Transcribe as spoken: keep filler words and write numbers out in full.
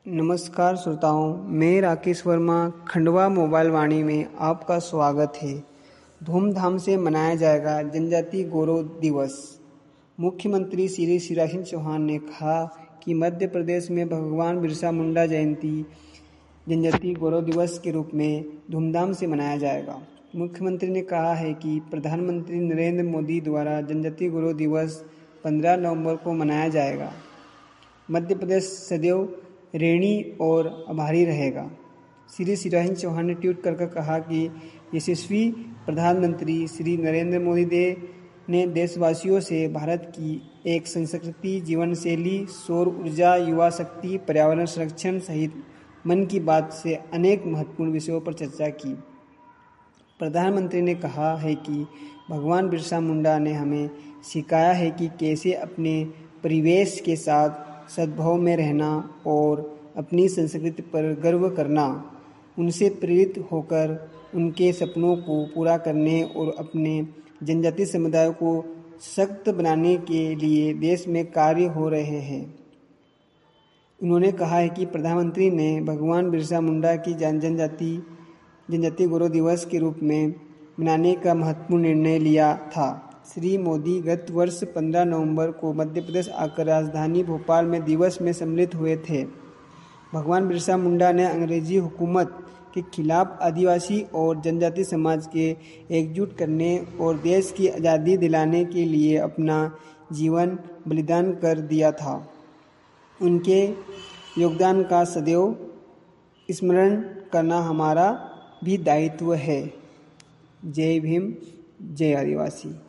नमस्कार श्रोताओं, मैं राकेश वर्मा खंडवा मोबाइल वाणी में आपका स्वागत है। धूमधाम से मनाया जाएगा जनजातीय गौरव दिवस। मुख्यमंत्री श्री शिवराज सिंह चौहान ने कहा कि मध्य प्रदेश में भगवान बिरसा मुंडा जयंती जनजातीय गौरव दिवस के रूप में धूमधाम से मनाया जाएगा। मुख्यमंत्री ने कहा है कि प्रधानमंत्री नरेंद्र मोदी द्वारा जनजातीय गौरव दिवस पंद्रह नवंबर को मनाया जाएगा। मध्य प्रदेश सदैव ऋणी और आभारी रहेगा। श्री शिवराज सिंह चौहान ने ट्वीट कर कहा कि यशस्वी प्रधानमंत्री श्री नरेंद्र मोदी ने देशवासियों से भारत की एक संस्कृति, जीवन शैली, सौर ऊर्जा, युवा शक्ति, पर्यावरण संरक्षण सहित मन की बात से अनेक महत्वपूर्ण विषयों पर चर्चा की। प्रधानमंत्री ने कहा है कि भगवान बिरसा मुंडा ने हमें सिखाया है कि कैसे अपने परिवेश के साथ सद्भाव में रहना और अपनी संस्कृति पर गर्व करना। उनसे प्रेरित होकर उनके सपनों को पूरा करने और अपने जनजातीय समुदाय को सशक्त बनाने के लिए देश में कार्य हो रहे हैं। उन्होंने कहा है कि प्रधानमंत्री ने भगवान बिरसा मुंडा की जनजाति जनजातीय गौरव दिवस के रूप में मनाने का महत्वपूर्ण निर्णय लिया था। श्री मोदी गत वर्ष पंद्रह नवंबर को मध्य प्रदेश आकर राजधानी भोपाल में दिवस में सम्मिलित हुए थे। भगवान बिरसा मुंडा ने अंग्रेजी हुकूमत के खिलाफ आदिवासी और जनजातीय समाज के एकजुट करने और देश की आज़ादी दिलाने के लिए अपना जीवन बलिदान कर दिया था। उनके योगदान का सदैव स्मरण करना हमारा भी दायित्व है। जय भीम, जय आदिवासी।